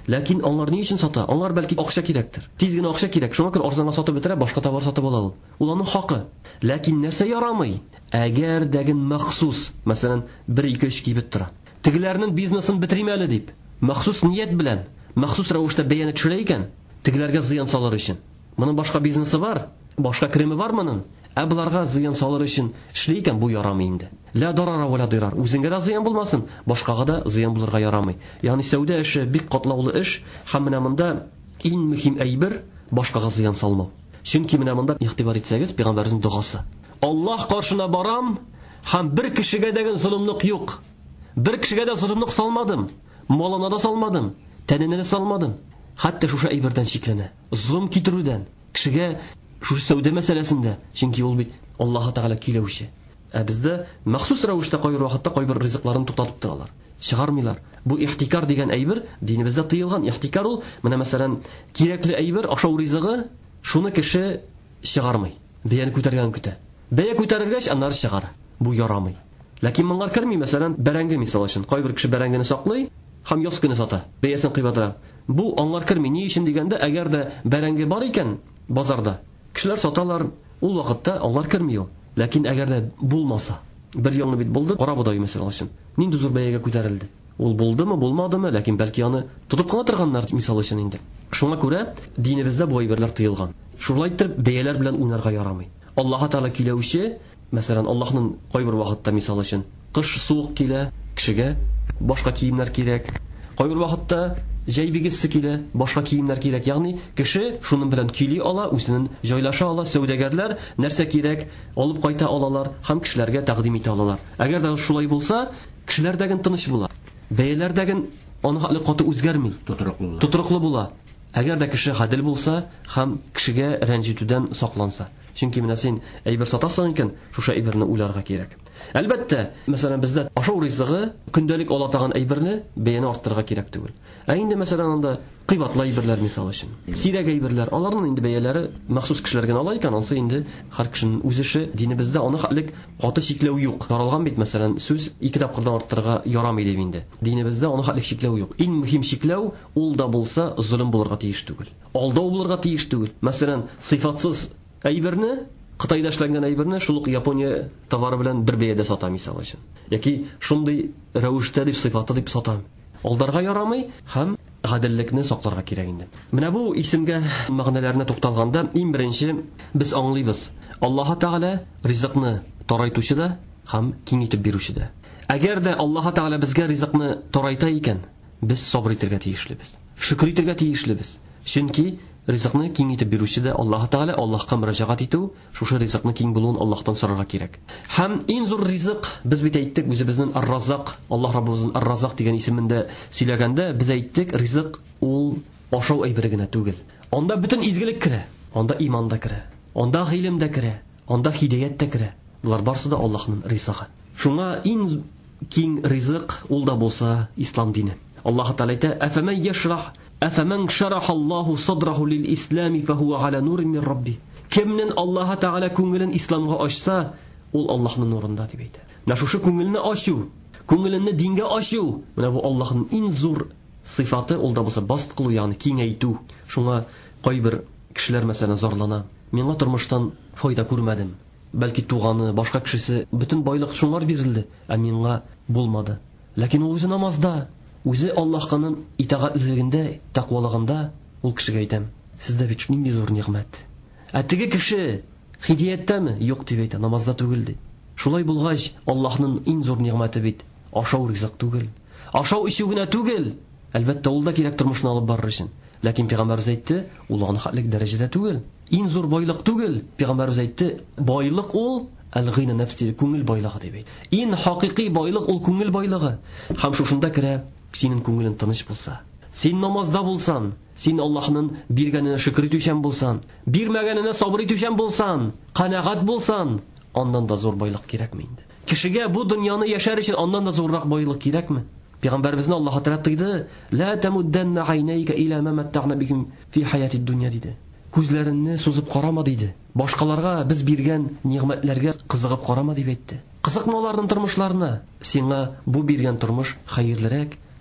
Ләкин аңар ни өчен сата? Аңар бәлки акча кирәктер. Тиз генә акча кирәк. Шуңа күрә арзанга сатып бетерә, башка товар сатып ала ул. Ул аның хакы. Ләкин нәрсә ярамый? Әгәр дәген махсус, мәсәлән, 1-2-3 кибет тора. Тегеләрнең бизнесын бетерим әле дип, махсус ният белән, махсус рәвештә бәяне төшерә икән, тегеләргә зыян салыр өчен. Моның башка бизнесы бар, башка креме бар моның. Ә буларга зыян салыр өчен эшли икән, бу ярамый инде. Ла дарара ва ла дирар. Үзеңгә дә зыян булмасын, башкага да зыян булырга ярамый. Ягъни сәүдә эше бик катлаулы эш, һәм менә монда иң мөһим әйбер башкага зыян салмау. Чөнки менә монда игътибар итсәгез, пәйгамбәрнең дугасы. Аллаһ каршына барам, һәм бер кешегә дә зулымлык юк. Бер кешегә дә зулымлык салмадым, малына да салмадым, тәненә дә салмадым. Хәтта шушы әйбердән шикләнә. Зулым китерүдән, кешегә шушы сәүдә мәсьәләсендә, чөнки ул бит Аллаһ Тәгалә киләүче. Ә бездә махсус рәвештә кайбер вакытта кайбер ризыкларын туктатып торалар. Чыгармыйлар. Бу ихтикар дигән әйбер динебездә тыелган. Ихтикар ул, менә мәсәлән, кирәкле әйбер, ашау ризыгы, шуны кеше чыгармый. Бәяне күтәргән көтә. Бәя күтәрелгәч, аннары чыгара. Бу ярамый. Ләкин моңар керми, мәсәлән, бәрәңге мисал өчен. Кайбер кеше бәрәңгене саклый, һәм яз көне сата. Бәясен кыйбатыра. Бу аңар керми. Ни өчен дигәндә, әгәр дә бәрәңге бар икән базарда, кешеләр саталар, ул вакытта аңар керми ул. Ләкин әгәр дә булмаса, бер елны бит булды, кара бодай мисал өчен. Нинди зур бәягә күтәрелде. Ул булдымы, булмадымы, ләкин бәлки аны тотып кына торганнар мисал өчен инде. Шуңа күрә динебездә бу әйберләр тыелган. Шулай итеп бәяләр белән уйнарга ярамый. Аллаһ Тәгалә киләүче, мәсәлән, Аллаһның кайбер вакытта мисал өчен кыш суык килә, кешегә башка киемнәр кирәк. Кайбер вакытта җәй бигесе килә, башка киемнәр кирәк. Ягъни кеше шуның белән кили ала, үзенең җайлаша ала, сәүдәгәрләр нәрсә кирәк, алып кайта алалар һәм кешеләргә тәкъдим итә алалар. Әгәр дә шулай булса, кешеләрдәген тыныч була. Бәяләрдәген аны хәле каты үзгәрми, тотрыклы була. Әгәр дә кеше гадел булса һәм кешегә рәнҗетүдән сакланса. Чөнки менә син әйбер сатасың икән, шушы әйберне уйларга кирәк. Әлбәттә, мәсәлән, бездә ашау ризыгы көндәлек ала тагын әйберне бәяне арттырырга кирәк түгел. Ә инде мәсәлән анда кыйбатлы әйберләр мисал өчен, сирәк әйберләр, аларның инде бәяләре махсус кешеләргә ала икән, ансы инде һәр кешенең үз эше. Динебездә аны хәтлек каты чикләү юк. Таралган бит, мәсәлән, сүз 2 тапкырдан арттырырга ярамый дип инде. Динебездә аны хәтлек чикләү юк. Иң мөһим чикләү ул да булса зулым булырга тиеш түгел. Алдау булырга тиеш түгел. Мәсәлән, сыйфатсыз әйберне, Кытайда эшләнгән әйберне шул ук Япония товары белән бер бәядә сата мисал өчен. Яки шундый рәвештә дип сыйфаты дип сата. Алдарга ярамый һәм гаделлекне сакларга кирәк инде. Менә бу исемгә мәгънәләренә тукталганда, иң беренче без аңлыйбыз. Аллаһ Тәгалә ризыкны тарайтучы да һәм киңитеп бирүче дә. Әгәр дә Аллаһ Тәгалә безгә ризыкны тарайта икән, без сабыр итәргә тиешлебез. Шөкр итәргә тиешлебез. Чөнки ризыкны киңитеп бирүче дә Аллаһ Тәгалә, Аллаһка мөрәҗәгать итү, шушы ризыкны киң булуын Аллаһтан сорарга кирәк. Һәм иң зур ризык, без бит әйттек, үзебезнең Ар-Раззак, Аллаһ Раббыбызның Ар-Раззак дигән исемендә сөйләгәндә, без әйттек, ризык ул ашау әйбере генә түгел. Анда бөтен изгелек керә, анда иман да керә, анда гыйлем дә керә, анда һидаят та керә. Булар барысы да Аллаһның ризыгы. Шуңа иң киң ризык ул да булса ислам дине. Аллаһ Тәгалә әйтә: "Афаман яшрах أفمن شرح الله صدره للإسلام فهو على نور من ربه." Кемнен Аллаһ Тәгалә күңелен исламга ачса, ул Аллаһның нурында дип әйтә. Менә шушы күңелне ачу, күңеленне дингә ачу, менә бу Аллаһның иң зур сыйфаты, ул да булса баст кылу, ягъни киңәйтү. Шуңа кайбер кешеләр мәсәлән зарлана. Миңа тормыштан файда күрмәдем. Бәлки туганы, башка кешесе бөтен байлык шуңар бирелде, ә миңа булмады. Ләкин ул үзе намазда, үзе Аллаһның итагатьлегендә, тақвалыгында, ул кешегә әйтәм: "Сездә бит нинди зур нигъмәт. Ә теге кеше хидаяттәме? Юк дип әйтә, намазда түгел ди." Шулай булгач, Аллаһның иң зур нигъмәте бит ашау ризык түгел. Ашау ичү генә түгел. Әлбәттә, ул да кирәк тормышны алып барыр өчен. Ләкин Пәйгамбәрбез әйтте, ул аны хәтлек дәрәҗәдә түгел. Иң зур байлык түгел. Пәйгамбәрбез әйтте, байлык ул әл-гыйна нәфси, күңел байлыгы дип әйтә. Иң хакыйкый байлык ул күңел байлыгы. Һәм шушында керә, синең күңелең тыныч булса, син намазда булсан, син Аллаһның биргәненә шөкр итүчән булсан, бирмәгәненә сабыр итүчән булсан, канәгать булсан, аннан да зур байлык кирәкме инде? Кешегә бу дөньяны яшәр өчен аннан да зуррак байлык кирәкме? Пәйгамбәрбезне Аллаһ Тәгалә тыйды: "Ла тамудданна айнайка иля ма маттa'на бихим фи хаятид дунья" диде. Күзләреңне сузып карама диде. Башкаларга без биргән нигъмәтләргә кызыгып карама дип әйтте. Кызыкма аларның тормышларына. Сиңа бу биргән тормыш хәерлерәк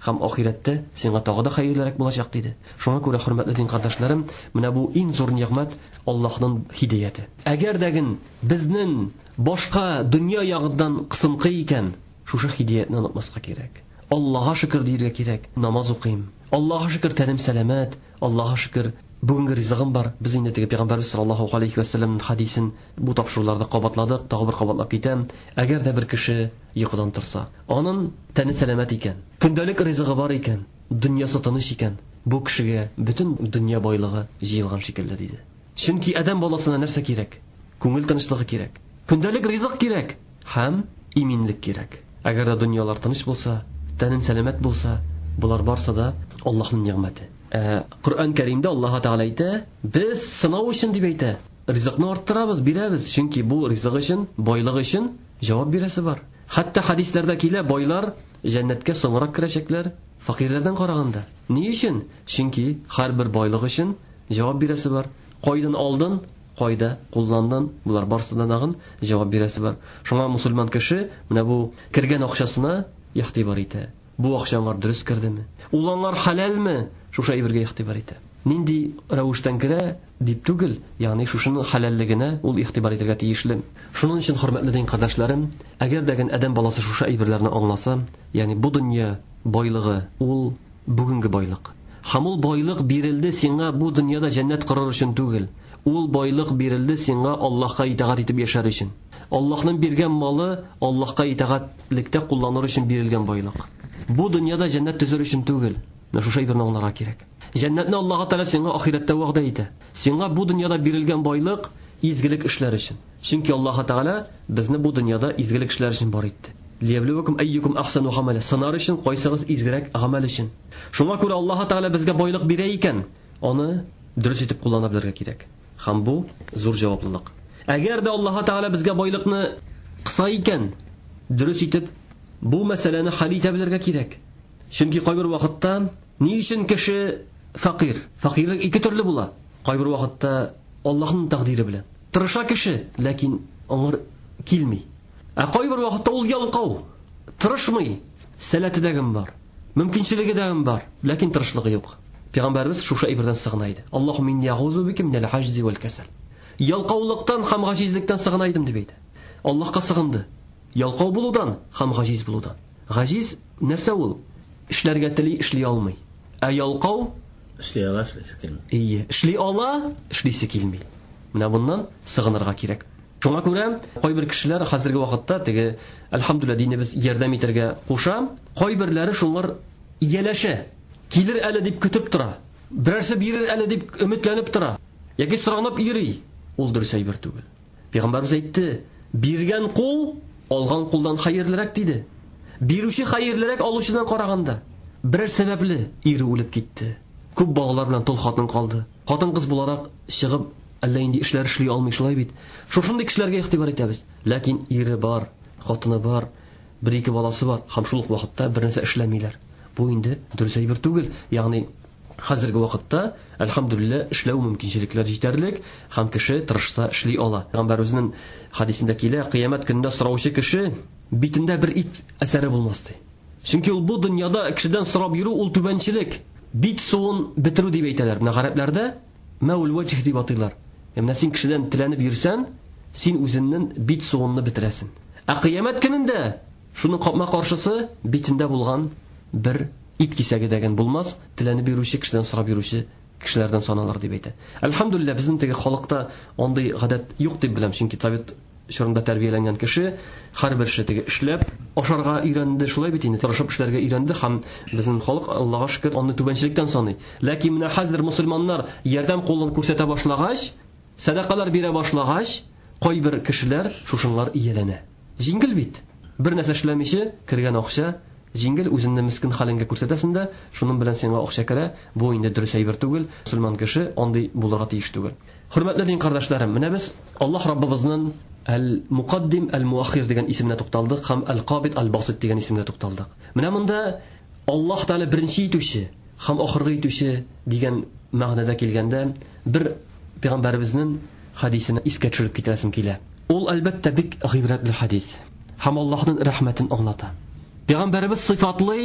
һәм ахирәттә сиңа тагы да хәерлерәк булачак диде. Шуңа күрә, хөрмәтле дин кардәшләрем, менә бу иң зур нигъмәт Аллаһның хидаяте. Әгәр дәген безнең башка дөнья ягыннан кысынкы икән, шушы хидаятны онытмаска кирәк. Аллаһка шөкер диергә кирәк. Намаз укыйм. Аллаһка шөкер, тәнем сәламәт. Аллаһка шөкер, бүгенге ризыгым бар. Без инде теге Пәйгамбәрбез саллаллаһу алейхи ва саллямның хадисен бу тапшыруларда кабатладык, тагы бер кабатлап китәм. Әгәр дә бер кеше йокыдан торса, аның тәне сәламәт икән, көндәлек ризыгы бар икән, дөньясы тыныч икән, бу кешегә бөтен дөнья байлыгы җыелган шикелле диде. Чөнки адәм баласына нәрсә кирәк? Күңел тынычлыгы кирәк, көндәлек ризык кирәк һәм иминлек кирәк. Әгәр дә дөньялар тыныч булса, тәнен сәламәт булса, булар барса да Аллаһның нигъмәте. Коръән Кәримдә Аллаһ Тәгалә әйтә, без сынау өчен дип әйтә. Ризыкны арттырабыз, бирәбез, чөнки бу ризык өчен, байлык өчен җавап бирәсе бар. Хәтта хадисләрдә килә, байлар җәннәткә соңрак керәчәкләр фақирләрдән караганда. Ни өчен? Чөнки һәрбер байлык өчен җавап бирәсе бар. Кайдан алдын, кайда кулландың, булар барсыдан агын җавап бирәсе бар. Шуңа мусульман кеше менә бу кергән акчасына ихтибар итә. Бу акчалар дөрес кирдеме? Ул аңар халалме? Шушы әйбергә ихтибар итә. Нинди рәвештән керә дип түгел, ягъни шушының халаллыгына ул ихтибар итәргә тиешле. Шуның өчен, хөрмәтле дин кардәшләрем, әгәр дәген адәм баласы шушы әйберләрне аңласа, ягъни бу дөнья байлыгы ул бүгенге байлык. Һәм ул байлык бирелде сиңа бу дөньяда җәннәт кырыр өчен түгел. Ул байлык бирелде сиңа Аллаһка итагать итеп яшәр өчен. Аллаһның биргән малы Аллаһка итагатьлектә кулланыр өчен бирелгән байлык. Бу дөньяда җәннәт төзер өчен түгел. Менә шушы әйберне аңларга кирәк. Җәннәтне Аллаһ Тәгалә сиңа ахирәттә вәгъдә итә. Сиңа бу дөньяда бирелгән байлык изгелек эшләр өчен. Чөнки Аллаһ Тәгалә безне бу дөньяда изгелек эшләр өчен бар итте. Лияблюкум айюкум ахсану гамала. Санар өчен кайсыгыз изгерәк гамәл өчен. Шуңа күрә Аллаһ Тәгалә безгә байлык бирә икән, аны дөрес итеп куллана белергә кирәк. Һәм бу зур җаваплылык. Әгәр дә Аллаһ Тәгалә безгә байлыкны кыса икән, дөрес итеп бу мәсьәләне хәл итә белергә кирәк. Чөнки кайбер вакытта ни өчен кеше фақир? Фақирлек ике төрле була. Кайбер вакытта Аллаһның тәкъдире белән тырыша кеше, ләкин аңар килми. Кайбер вакытта ул ялкау, тырышмый, сәләте дәгем бар, мөмкинчелеге дәгем бар, ләкин тырышлыгы юк. Пәйгамбәрбез шушы әйбердән сыгына иде. Аллаһумма инни аъузу бика минал хаҗзи вал касал. Ялкаулыктан һәм гаҗизлектән сыгына идем дип әйтә. Аллаһка сыгынды. Ялкау булудан һәм гаҗиз булудан. Гаҗиз нәрсә ул? Эшләргә тели, эшли алмый. Ялкау эшли ала, эшлисе килми. Эшли ала, эшлисе килми. Менә bundan сыгынырга кирәк. Шуңа күрә кайбер кешеләр хәзерге вакытта теге әлхәмдүлилләh динебез ярдәм итәргә куша, кайберләре шуңар ияләшә. Килер әле дип көтеп тора. Берәрсе бирер әле дип өметләнеп тора. Яки соранып йөри. Ул дөрес әйбер түгел. Пәйгамбәрбез әйтте, биргән кул алган кулдан хәерлерәк диде. Бирүче хәерлерәк алучыдан караганда. Берәр сәбәпле ире үлеп китте. Күп балалар белән тол хатын калды. Хатын-кыз буларак чыгып, әллә инде эшләр эшли алмый шулай бит. Шушындый кешеләргә игътибар итәбез. Ләкин ире бар, хатыны бар, бер-ике баласы бар, һәм шул вакытта бернәрсә эшләмиләр. Бу инде дөрес әйбер түгел. Ягъни хәзерге вакытта әлхәмдүлилләh эшләү мөмкинчелекләр җитәрлек, һәм кеше тырышса эшли ала. Пәйгамбәребезнең хадисендә килә, кыямәт көнендә сораучы кеше битендә бер ит әсәре булмас ди. Чөнки ул бу дөньяда кешедән сорап йөрү ул түбәнчелек, бит суын бетерү дип әйтәләр. Менә гарәпләрдә мәул ваҗх дип атыйлар. Менә син кешедән тиләнеп йөрсән, син үзеңнең бит суынны бетерәсең. Кыямәт көнендә шуның капма каршысы битендә булган бер ит кисәге дәгән булмас, тиләнеп йөрүче кешедән сорап йөрүче кешеләрдән саналар дип әйтә. Әлхәмдүлилләh безнең теге халыкта андый гадәт юк дип беләм, чөнки Совет чорында тәрбияләнгән кеше һәрбер эшне эшләп ашарга өйрәнде, шулай бит инде, тырышып эшләргә өйрәнде һәм безнең халык Аллаһка шөкер аны түбәнчелектән саный. Ләкин менә хәзер мусульманнар ярдәм кулын күрсәтә башлагач, садакалар бирә башлагач, кайбер кешеләр шушынлар ияләнә. Җиңгел бит. Бер нәрсә эшләмичә кергән акча җиңгел, үзеңне мискин хәлеңгә күрсәтәсең дә, шуның белән сиңа акча керә. Бу инде дөрес әйбер түгел. Мусульман кеше андый булырга тиеш түгел. Хөрмәтле дин кардәшләрем, менә без Аллаһ Раббыбызның Әл-Муқаддим, Әл-Муахир дигән исемне тукталдык һәм Әл-Кабид, Әл-Басит дигән исемне тукталдык. Менә монда Аллаһ Тәгалә беренче итүче һәм ахыргы итүче дигән мәгънәдә килгәндә бер Пәйгамбәребезнең хадисен искә төшереп китерәсем килә. Ул әлбәттә бик гыйбрәтле хадис һәм Аллаһның рәхмәтен аңлата. Пәйгамбәребез сыйфатлый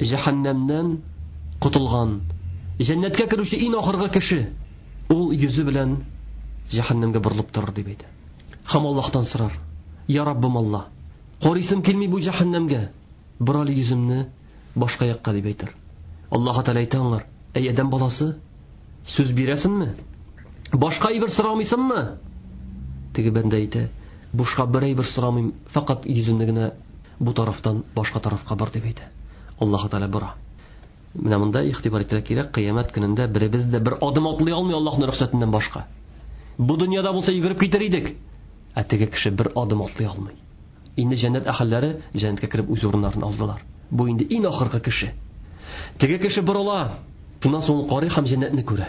җәһәннәмнән кутылган, җәннәткә керүче иң ахыргы кеше, ул йөзе белән җәһәннәмгә борылып торыр дип әйтә. Һәм Аллаһтан сорар: "Я Раббым Алла, карыйсым килми бу җәһәннәмгә, бер али йөземне башка якка" дип әйтер. Аллаһ Тәгалә әйтә аңар: "Әй адәм баласы, сүз бирәсеңме? Башка әйбер сорамыйсыңмы?" Теге бәндә әйтә: "Бушка бер әйбер сорамыйм, фақат йөземне генә бу тарафтан башка тарафка бар" дип әйтә. Аллаһ Тәгалә бора. Менә монда ихтибар итәргә кирәк, кыямәт көнендә беребез дә бер адым атлый алмый Аллаһның рөхсәтеннән башка. Бу дөньяда булса йөгереп китер идек, ә теге кеше бер адым атлый алмый. Инде җәннәт әһелләре җәннәткә кереп үз урыннарын алдылар. Бу инде иң ахыргы кеше. Теге кеше борыла, шуннан соң карый һәм җәннәтне күрә.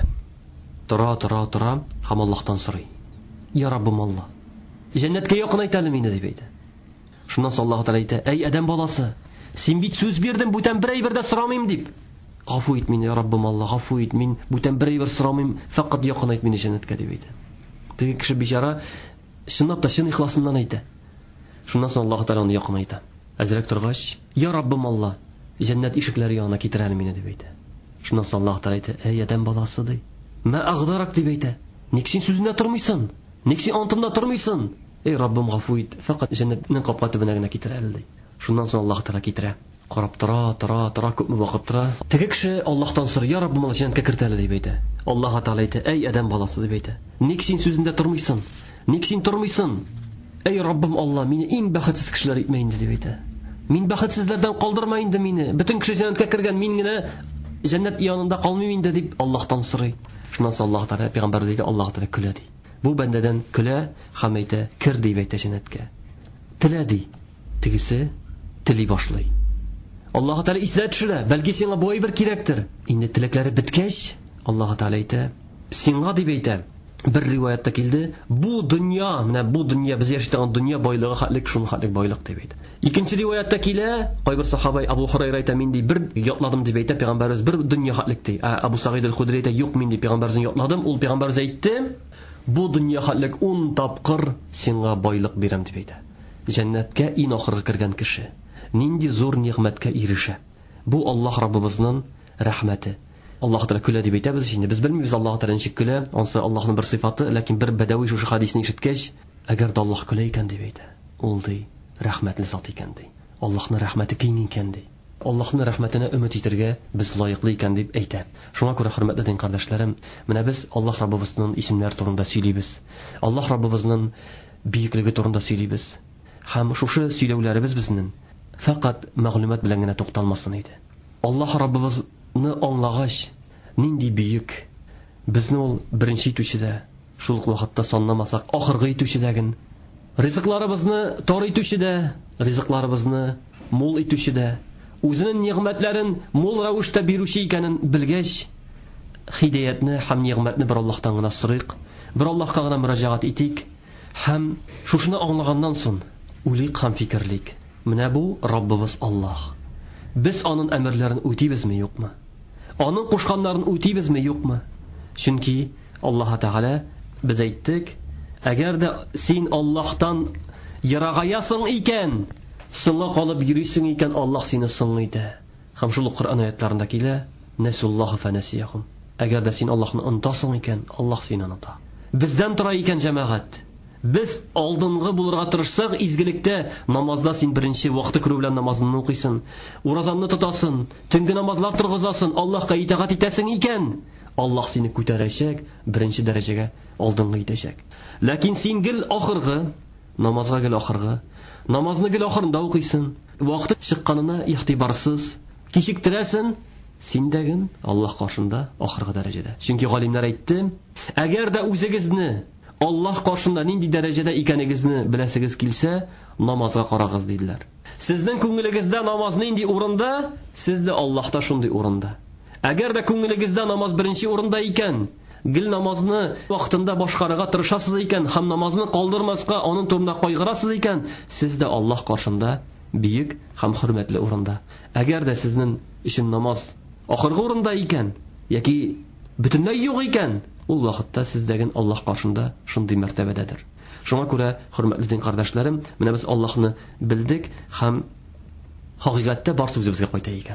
Тора һәм Аллаһтан сорый: "Я Раббым Алла, җәннәткә якынайт әле мине" дип әйтә. Шуннан соң Аллаһ Тәгалә әйтә: "Әй адәм баласы, син бит сүз бирдең, бүтән бер әйбер дә сорамыйм" дип. "Гафу ит мине, Я Раббым Алла, гафу ит, мин бүтән бер әйбер сорамыйм, фақат якынайт мине җәннәткә" дип әйтә. Теге кеше бичара чынлап та чын ихласыннан әйтә. Шуннан соң Аллаһ Тәгалә аны якынайта. Әзрәк торгач: "Я Раббым Алла, җәннәт ишекләре янына китер әле мине" дип әйтә. Шуннан соң Аллаһ Тәгалә әйтә: "Әй адәм баласы" ди, "Ма агдарак" дип әйтә. "Ник син сүзендә тормыйсың? Ник син антымда тормыйсың? Эй Раббым, гафу ит, фақат җәннәтнең капка төбенә генә китер әле" ди. Шуннан соң Аллаһ Тәгалә китерә. Карап тора, күпме вакыт тора. Теге кеше Аллаһтан сорый: "Я Раббым, җәннәткә керт әле" дип әйтә. Аллаһ Тәгалә әйтә: "Әй адәм баласы" дип әйтә. "Ник син сүзендә тормыйсың? Ник син тормыйсың? Әй Раббым Алла, мине иң бәхетсез кешеләр итмә инде" дип әйтә. "Мин бәхетсезләрдән калдырма инде мине. Бөтен кеше җәннәткә кергән, мин генә җәннәт янында калмыйм инде" дип Аллаһтан сорый. Шуннан соң Аллаһ Тәгалә пәйгамбәр әйтә, Аллаһ Тәгалә көлә ди. Бу бәндәдән көлә һәм әйтә: "Кер" дип әйтә җәннәткә. Телә ди. Тегесе тели башлый. Аллаһ Тәгалә исә төшерә, бәлки сиңа бу әйбер кирәктер. Инде телекләре беткәч, Аллаһ Тәгалә әйтә: "Сиңа" дип әйтә. Бер риваятта килде: "Бу дөнья, менә бу дөнья, без яши торган дөнья байлыгы хәтлек, шуның хәтлек байлык" дип әйтә. Икенче риваятта килә, кайбер сахаба Абу Хурайра әйтә: "Мин ди бер ятладым" дип әйтә, пәйгамбәрбез бер дөнья хәтлек ди. Абу Саид аль-Худри әйтә: "Юк, мин ди пәйгамбәрне ятладым, ул пәйгамбәрбез әйтте: 'Бу дөнья хәтлек 10 тапкыр сиңа байлык бирәм" дип әйтә. Җәннәткә иң ахыргы кергән кеше нинди зур нигъмәткә ирешә. Бу Аллаһ Раббыбызның рәхмәте. Аллаһ Тәгалә көлә дип әйтәбез инде. Без белмибез Аллаһ Тәгалә ничек көлә, ансы Аллаһның бер сыйфаты, ләкин бер бәдәви шушы хадисны ишеткәч, әгәр дә Аллаһ көлә икән дип әйтә. Ул ди рәхмәтле зат икән ди. Аллаһның рәхмәте киң икән ди. Аллаһның рәхмәтенә өмет итәргә без лаеклы икән дип әйтә. Шуңа күрә, хөрмәтле дин кардәшләрем, менә без Аллаһ Раббыбызның исемнәре турында сөйлибез. Аллаһ Раббыбызның бийеклеге турында сөйлибез. Һәм шушы сөйләүләребез безнең фақат мәгълүмат белән генә тукталмасын иде. Аллаһ Раббыбызны аңлагач, нинди бийек, безне ул беренче итүчедә, шул ук вакытта санламасак, ахыргы итүчедәген, ризыкларыбызны тар итүчедә, ризыкларыбызны мул итүчедә, үзенең нигъмәтләрен мул рәвештә бирүче икәнен белгәч, хидаятны һәм нигъмәтне бер Аллаһтан гына сорыйк, бер Аллаһка гына мөрәҗәгать итик һәм шушыны аңлаганнан соң улик һәм фикерлик. Менә бу Раббыбыз Аллаһ. Без аның әмерләрен үтибезме, юкмы? Аның кушканнарын үтибезме, юкмы? Чөнки Аллаһ Тәгалә без әйттек, әгәр дә син Аллаһтан ярагаясың икән, соңга калып йөрисең икән, Аллаһ сине соң итә. Һәм шул Коръән аятларында килә: "Насуллаһа фанасияхум". Әгәр дә син Аллаһны онтасың икән, Аллаһ сине оныта. Бездән тора икән җәмәгать. Без алдынгы булырга тырышсак, изгелектә, намазда син беренче вакыты күрү белән намазыңны укыйсың, уразаңны тотасың, төнге намазлар торгызасың, Аллаһка итагать итәсең икән, Аллаһ сине күтәрәчәк, беренче дәрәҗәгә алдынгы итәчәк. Ләкин син гел ахыргы, намазга гел ахыргы, намазны гел ахырында укыйсың, вакыты чыкканына игътибарсыз кичектерәсең, син дәген Аллаһ каршында ахыргы дәрәҗәдә. Чөнки галимнәр әйтте, әгәр дә үзегезне Аллаһ каршында нинди дәрәҗәдә икәнегезне беләсегез килсә, намазга карагыз диделәр. Сезнең күңелегездә намаз нинди урында, сез дә Аллаһта шундый урында. Әгәр дә күңелегездә намаз беренче урында икән, гел намазны вакытында башкарырга тырышасыз икән, һәм намазны калдырмаска аның турында кайгырасыз икән, сез дә Аллаһ каршында бийек һәм хөрмәтле урында. Әгәр дә сезнең өчен намаз ахыргы урында икән, яки бөтенләй юк икән, ул вакытта сездәген Аллаһ каршында шундый мәртәбәдәдер. Шуңа күрә, хөрмәтле дин кардәшләрем, менә без Аллаһны белдек һәм хакыйкатьтә бар сүзебезгә кайта икән.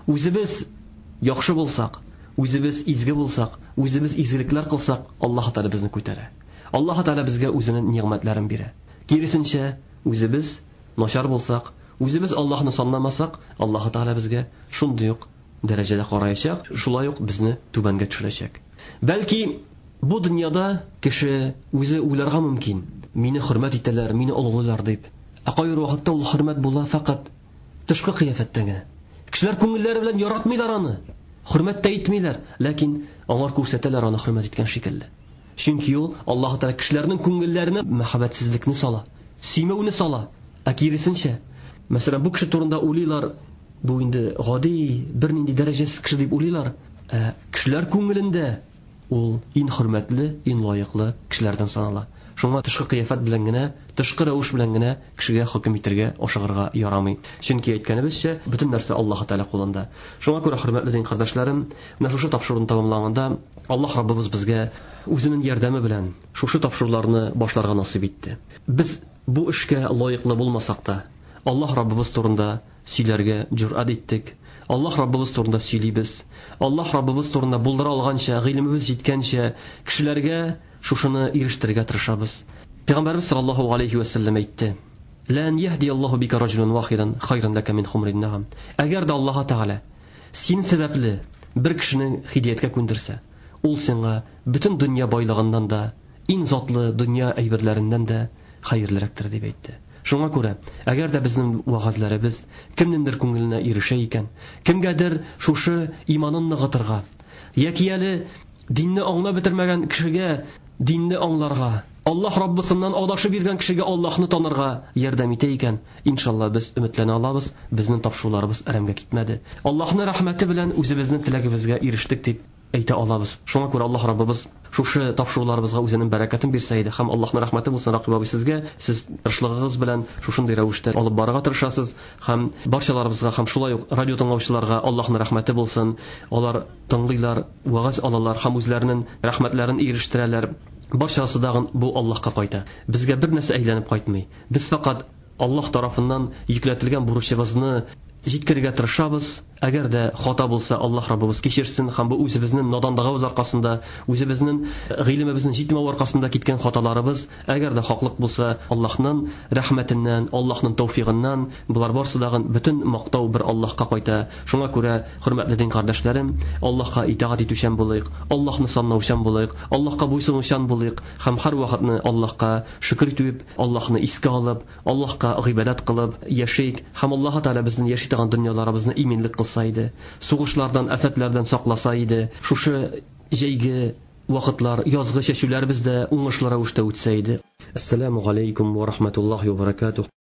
Үзебез яхшы булсак, үзебез изге булсак, үзебез изгелекләр кылсак, Аллаһ Тәгалә безне күтәрә. Аллаһ Тәгалә безгә үзенең нигъмәтләрен бирә. Киресенчә, үзебез начар булсак, үзебез Аллаһны санамасак, Аллаһ Тәгалә безгә шундый ук дәрәҗәдә караячак, шулай ук безне түбәнгә төшерәчәк. Бәлки бу дөньяда кеше үзе уйларга мөмкин. Мине хөрмәт итәләр, мине олылыйлар дип. Ә кайбер вакытта ул хөрмәт була фақат тышкы кыяфәттә генә. Кешеләр күңелләре белән яратмыйлар аны. Хөрмәт тә итмиләр, ләкин аңар күрсәтәләр аны хөрмәт иткән шикелле. Чөнки ул Аллаһ Тәгалә кешеләрнең күңелләренә мәхәббәтсезлекне сала, сөймәүне сала. Ә киресенчә, мәсәлән, бу кеше турында уйлыйлар, бу инде гади, бернинди дәрәҗәсез кеше дип уйлыйлар. Ә кешеләр күңелендә ул иң хөрмәтле, иң лаеклы кешеләрдән санала. Шуңа тышкы кыяфәт белән генә, тышкы рәвеш белән генә кешегә хөкем итәргә, ашыгырга ярамый. Чөнки әйткәнебезчә, бөтен нәрсә Аллаһ Тәгалә кулында. Шуңа күрә, хөрмәтле дин кардәшләрем, менә шушы тапшыруны тәмамлаганда Аллаһ Раббыбыз безгә үзенең ярдәме белән шушы тапшыруларны башларга насыйп итте. Без бу эшкә лаеклы булмасак та, Аллаһ Раббыбыз турында сөйләргә җөрьәт иттек. Аллаһ Раббыбыз турында сөйлибез. Аллаһ Раббыбыз турында булдыра алганча, гыйлемебез җиткәнчә кешеләргә шушыны ирештергә тырышабыз. Пәйгамбәрбез саллаллаһу алейхи ва саллям әйтте: "Лан яһди Аллаһу бика раҗулан вахидан хайран лака мин хумрин нагам." Әгәр дә Аллаһ Тәгалә син сәбәпле бер кешенең һидаяткә күндерсә, ул сиңа бөтен дөнья байлыгыннан да, иң затлы дөнья әйберләреннән дә хәерлерәктер дип әйтте. Шуңа күрә, әгәр дә безнең вагазларыбыз кемнеңдер күңеленә ирешә икән, кемгәдер шушы иманын ныгытырга, яки әле динне аңлап бетермәгән кешегә динне аңларга, Аллаһ Раббысыннан адашып биргән кешегә Аллаһны танырга ярдәм итә икән, иншалла без өметләнә алабыз, безнең тапшыруларыбыз әрәмгә китмәде. Аллаһның рәхмәте белән үзебезнең теләгебезгә ирештек дип әйтә алабыз. Шуңа күрә Аллаһ Раббыбыз шушы тапшыруларыбызга үзенең бәрәкәтен бирсә иде, һәм Аллаһның рәхмәте булсын Ракиб абый сезгә, сез тырышлыгыгыз белән шушындый рәвештә алып барырга тырышасыз, һәм барчаларыбызга һәм шулай ук радио тыңлаучыларга Аллаһның рәхмәте булсын. Алар тыңлыйлар, вагаз алалар һәм үзләренең рәхмәтләрен ирештерәләр. Барчасы дагы бу Аллаһка кайта. Безгә бер нәрсә әйләнеп кайтмый. Без фақат Аллаһ тарафыннан йөкләтелгән бурычыбызны җиткерергә тырышабыз. Әгәр дә хата булса, Аллаһ Раббыбыз кечерсен, һәм бу үзебезнең наданлыгыбыз аркасында, үзебезнең гыйлемебезнең җитмәү аркасында киткән хаталарыбыз, әгәр дә хаклык булса, Аллаһның рәхмәтеннән, Аллаһның тәүфигыннан, булар барсы да бөтен мактау бер Аллаһка кайта. Шуңа күрә, хөрмәтле дин кардәшләрем, Аллаһка итаат итүчән булыйк, Аллаһны санаучан булыйк, Аллаһка буйсынучан булыйк, һәм һәр вакытны Аллаһка шөкр итеп, Аллаһны искә алып, Аллаһка гыйбадат кылып яшәйк, һәм Аллаһ Тәгалә безнең яши торган дөньяларыбызны иминлек кылса иде, сугышлардан, афәтләрдән сакласа иде, шушы җәйге вакытлар, язгы чәчүләр бездә уңышлы рәвештә үтсә иде. Ассаламу алейкум ва рахматуллаһи ва баракатуһ.